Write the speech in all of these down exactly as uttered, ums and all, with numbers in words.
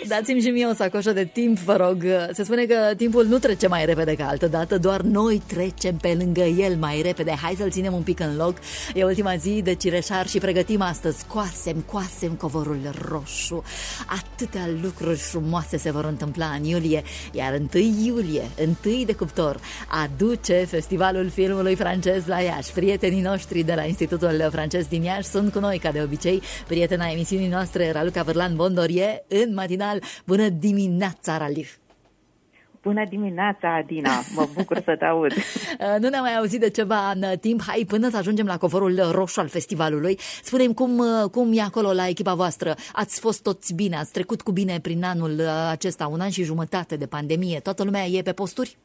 Dați-mi și mie o sacoșă de timp, vă rog. Se spune că timpul nu trece mai repede ca altă dată, doar noi trecem pe lângă el mai repede. Hai să-l ținem un pic în loc. E ultima zi de Cireșar și pregătim astăzi. Coasem, coasem covorul roșu. Atâtea lucruri frumoase se vor întâmpla în iulie, iar întâi iulie, întâi de cuptor, aduce Festivalul Filmului Francez la Iași. Prietenii noștri de la Institutul Francez din Iași sunt cu noi, ca de obicei. Prietena emisiunii noastre, Raluca Vârlan-Bondorie, în matinal. Bună dimineața, Ralif! Bună dimineața, Adina! Mă bucur să te aud! Nu ne-am mai auzit de ceva timp. Hai, până să ajungem la covorul roșu al festivalului, spune-mi cum, cum e acolo la echipa voastră. Ați fost toți bine? Ați trecut cu bine prin anul acesta, un an și jumătate de pandemie? Toată lumea e pe posturi?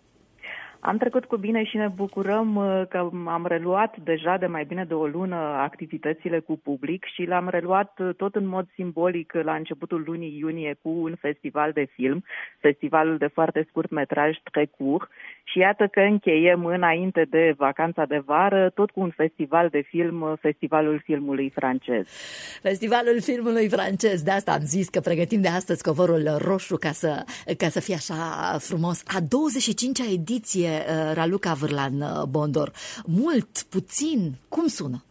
Am trecut cu bine și ne bucurăm că am reluat deja de mai bine de o lună activitățile cu public și l-am reluat tot în mod simbolic la începutul lunii iunie cu un festival de film, festivalul de foarte scurt metraj Très Court, și iată că încheiem înainte de vacanța de vară tot cu un festival de film, Festivalul Filmului Francez. Festivalul Filmului Francez, de asta am zis că pregătim de astăzi covorul roșu ca să, ca să fie așa frumos. A douăzeci și cincea ediție, Raluca Vârlan-Bondor. Mult, puțin, cum sună?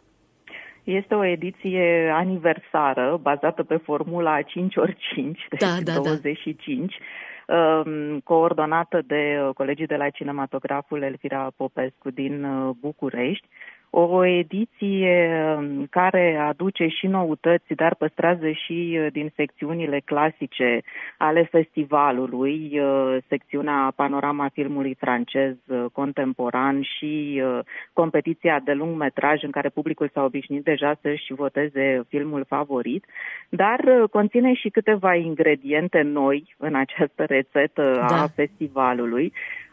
Este o ediție aniversară bazată pe formula cinci ori cinci, deci da, da, douăzeci și cinci, da. Coordonată de colegii de la Cinematograful Elvira Popescu din București. O ediție care aduce și noutăți, dar păstrează și din secțiunile clasice ale festivalului, secțiunea Panorama Filmului Francez Contemporan și competiția de lung metraj în care publicul s-a obișnuit deja să-și voteze filmul favorit, dar conține și câteva ingrediente noi în această rețetă da. a festivalului.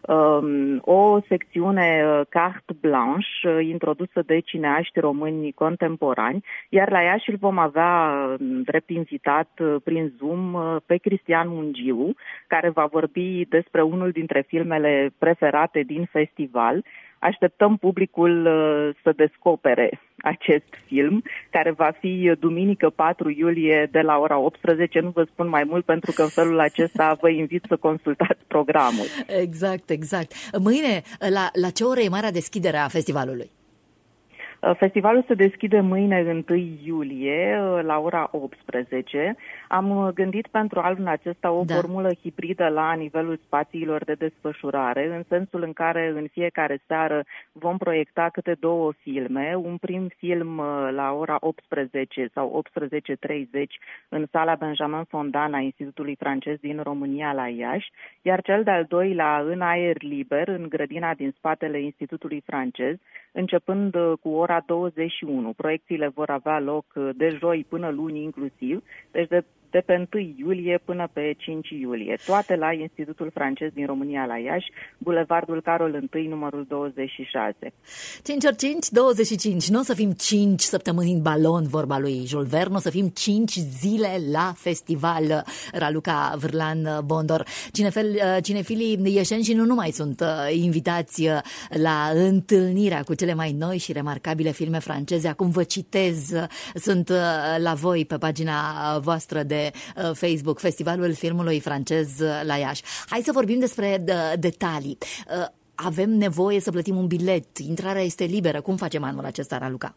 O secțiune carte blanche introdusă de cineaști români contemporani, iar la Iași îl vom avea drept invitat prin Zoom pe Cristian Mungiu, care va vorbi despre unul dintre filmele preferate din festival. Așteptăm publicul să descopere acest film, care va fi duminică patru iulie de la ora optsprezece. Nu vă spun mai mult pentru că în felul acesta vă invit să consultați programul. Exact, exact. Mâine, la, la ce oră e marea deschidere a festivalului? Festivalul se deschide mâine, întâi iulie, la ora optsprezece. Am gândit pentru anul acesta o da. formulă hibridă la nivelul spațiilor de desfășurare, în sensul în care în fiecare seară vom proiecta câte două filme. Un prim film la ora optsprezece sau optsprezece treizeci în sala Benjamin Fondan a Institutului Francez din România la Iași, iar cel de-al doilea în aer liber, în grădina din spatele Institutului Francez, începând cu ora douăzeci și unu. Proiecțiile vor avea loc de joi până luni inclusiv, deci de, de pe întâi iulie până pe cinci iulie. Toate la Institutul Francez din România la Iași, Bulevardul Carol I, numărul douăzeci și șase. cinci ori cinci, douăzeci și cinci. Nu o să fim cinci săptămâni în balon, vorba lui Jules Verne, o să fim cinci zile la festival. Raluca Vârlan-Bondor. Cinefil, cinefilii ieșeni și nu numai sunt invitați la întâlnirea cu cele mai noi și remarcabile filme franceze. Acum vă citez, sunt la voi pe pagina voastră de Facebook, Festivalul Filmului Francez la Iași. Hai să vorbim despre detalii. Avem nevoie să plătim un bilet, intrarea este liberă. Cum facem anul acesta, Raluca?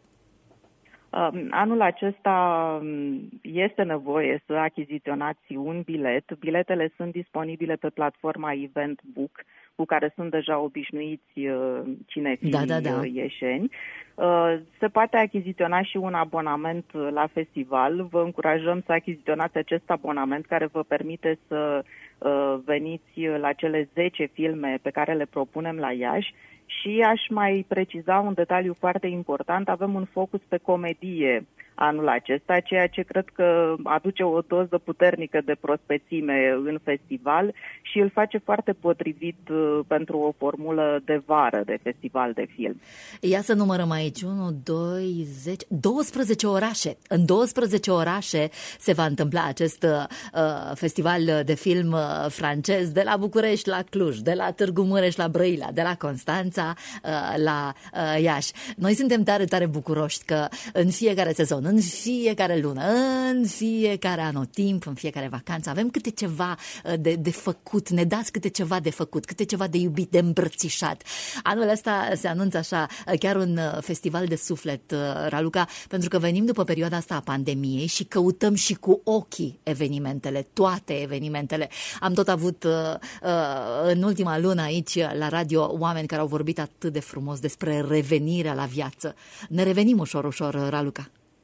Anul acesta este nevoie să achiziționați un bilet. Biletele sunt disponibile pe platforma Eventbook, cu care sunt deja obișnuiți cinefilii da, da, da. ieșeni. Se poate achiziționa și un abonament la festival. Vă încurajăm să achiziționați acest abonament care vă permite să veniți la cele zece filme pe care le propunem la Iași. Și aș mai preciza un detaliu foarte important. Avem un focus pe comedie anul acesta, ceea ce cred că aduce o doză puternică de prospețime în festival și îl face foarte potrivit pentru o formulă de vară de festival de film. Ia să numărăm aici. unu, doi, zece, douăsprezece orașe. În douăsprezece orașe se va întâmpla acest uh, festival de film uh, francez de la București la Cluj, de la Târgu Mureș la Brăila, de la Constanța uh, la uh, Iași. Noi suntem tare, tare bucuroși că în fiecare sezon, în fiecare lună, în fiecare anotimp, în fiecare vacanță, avem câte ceva de, de făcut, ne dați câte ceva de făcut, câte ceva de iubit, de îmbrățișat. Anul ăsta se anunță așa, chiar un festival de suflet, Raluca, pentru că venim după perioada asta a pandemiei și căutăm și cu ochii evenimentele, toate evenimentele. Am tot avut în ultima lună aici la radio oameni care au vorbit atât de frumos despre revenirea la viață. Ne revenim ușor, ușor, Raluca.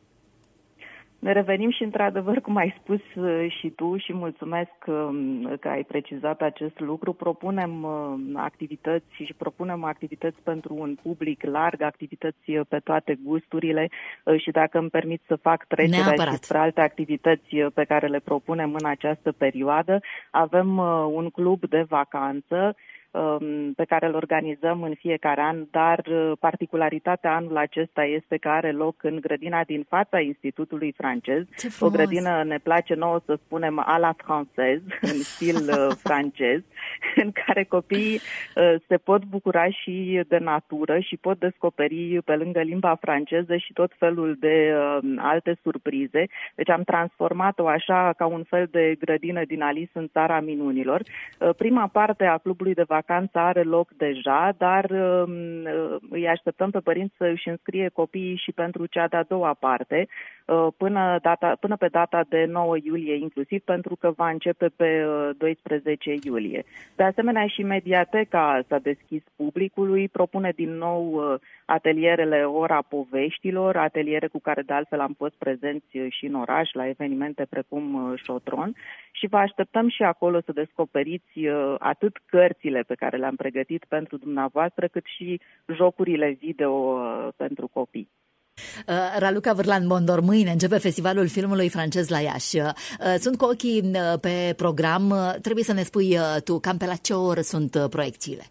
Ne revenim și, într-adevăr, cum ai spus și tu, și mulțumesc că ai precizat acest lucru, propunem activități și propunem activități pentru un public larg, activități pe toate gusturile și, dacă îmi permit să fac trecerea și spre alte activități pe care le propunem în această perioadă, avem un club de vacanță pe care îl organizăm în fiecare an, dar particularitatea anul acesta este că are loc în grădina din fața Institutului Francez. O grădină, ne place nouă să spunem, à la française, în stil francez, în care copiii se pot bucura și de natură și pot descoperi pe lângă limba franceză și tot felul de alte surprize. Deci am transformat-o așa ca un fel de grădină din Alice în Țara Minunilor. Prima parte a clubului de vacanța are loc deja, dar îi așteptăm pe părinți să își înscrie copiii și pentru cea de-a doua parte, până, data, până pe data de nouă iulie inclusiv, pentru că va începe pe doisprezece iulie. De asemenea, și Mediateca s-a deschis publicului, propune din nou atelierele Ora Poveștilor, ateliere cu care de altfel am fost prezenți și în oraș la evenimente precum Șotron, și vă așteptăm și acolo să descoperiți atât cărțile pe care le-am pregătit pentru dumneavoastră, cât și jocurile video pentru copii. Raluca Vârlan-Bondor, mâine începe Festivalul Filmului Francez la Iași. Sunt cu ochii pe program. Trebuie să ne spui tu cam pe la ce oră sunt proiecțiile.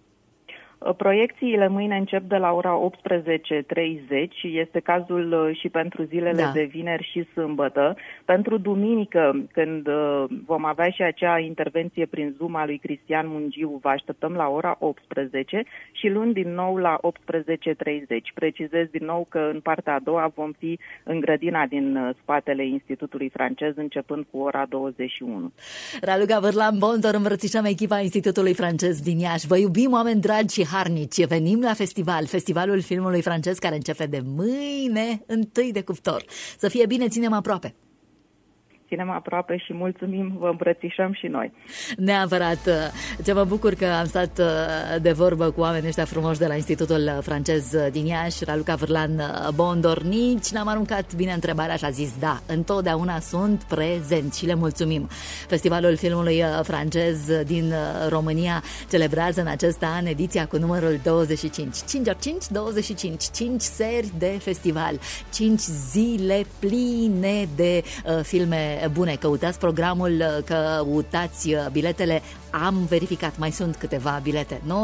Proiecțiile mâine încep de la ora optsprezece treizeci, este cazul și pentru zilele da. de vineri și sâmbătă. Pentru duminică, când vom avea și acea intervenție prin Zoom a lui Cristian Mungiu, vă așteptăm la ora optsprezece și luni din nou la optsprezece treizeci. Precizez din nou că în partea a doua vom fi în grădina din spatele Institutului Francez, începând cu ora douăzeci și unu. Raluca Vârlan-Bondor, îmbrățișăm echipa Institutului Francez din Iași. Vă iubim, oameni dragi și harnici. Venim la festival, Festivalul Filmului Francez, care începe de mâine, întâi de cuptor. Să fie bine, ținem aproape. Ținem aproape și mulțumim, vă îmbrățișăm și noi. Neapărat. Ce mă bucur că am stat de vorbă cu oamenii ăștia frumoși de la Institutul Francez din Iași, Raluca Vârlan-Bondor. Nici n-am aruncat bine întrebarea și a zis da, întotdeauna sunt prezenți și le mulțumim. Festivalul Filmului Francez din România celebrează în acest an ediția cu numărul douăzeci și cinci. cinci ori cinci, douăzeci și cinci. cinci seri de festival. cinci zile pline de uh, filme bune. Căutați programul, căutați biletele. Am verificat, mai sunt câteva bilete.